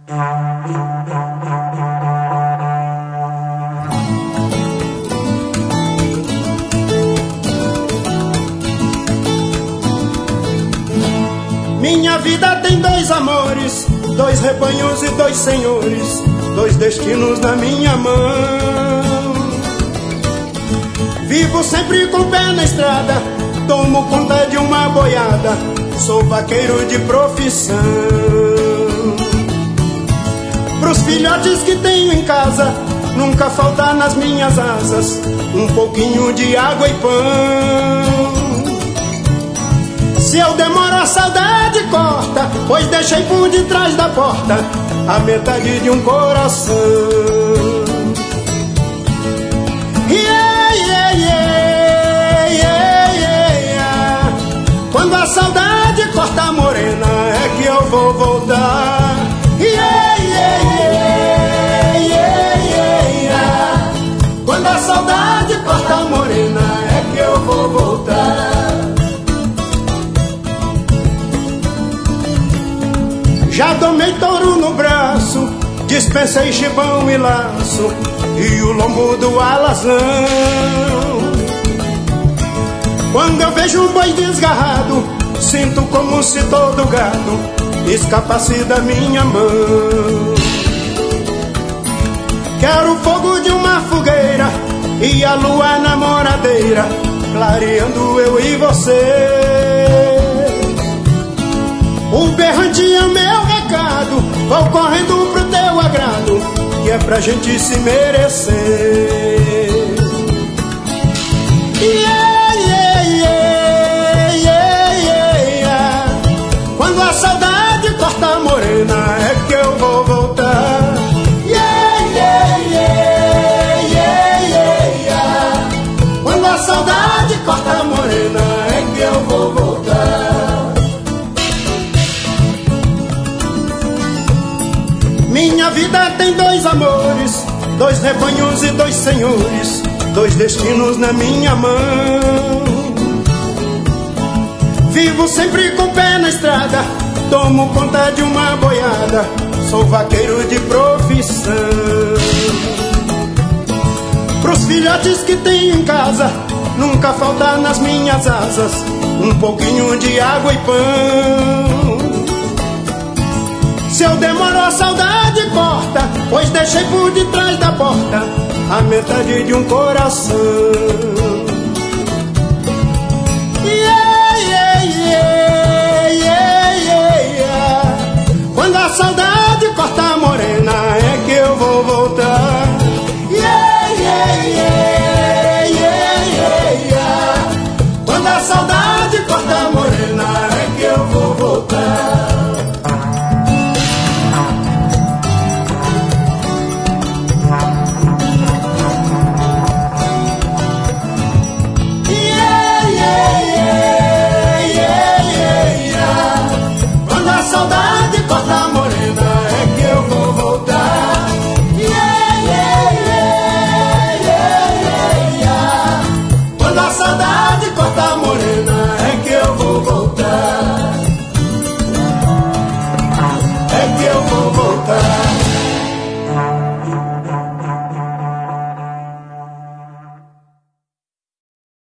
Minha vida tem dois amores, dois rebanhos e dois senhores, dois destinos na minha mão. Vivo sempre com o pé na estrada, tomo conta de uma boiada, sou vaqueiro de profissão. Pros filhotes que tenho em casa, nunca falta nas minhas asas um pouquinho de água e pão. Se eu demoro a saudade corta, pois deixei por detrás da porta a metade de um coração. Yeah, yeah, yeah, yeah, yeah. Quando a saudade corta a morena é que eu vou voltar. Yeah, yeah, yeah, yeah, yeah, yeah. Quando a saudade corta a morena é que eu vou voltar. Já tomei touro no braço, dispensei chibão e laço e o lombo do alazão. Quando eu vejo um boi desgarrado, sinto como se todo gado escapasse da minha mão. Quero o fogo de uma fogueira e a lua namoradeira, clareando eu e você. O berrante é o meu recado, vou correndo pro teu agrado, que é pra gente se merecer. Yeah, yeah, yeah, yeah, yeah, yeah. Quando a saudade corta a morena é que eu vou voltar. Yeah, yeah, yeah, yeah, yeah, yeah. Quando a saudade corta a morena é que eu vou voltar. Minha vida tem dois amores, dois rebanhos e dois senhores, dois destinos na minha mão. Vivo sempre com o pé na estrada, tomo conta de uma boiada, sou vaqueiro de profissão. Pros filhotes que tenho em casa, nunca falta nas minhas asas um pouquinho de água e pão. Se eu demoro a saudade corta, pois deixei por detrás da porta a metade de um coração. Yeah, yeah, yeah, yeah, yeah, yeah. Quando a saudade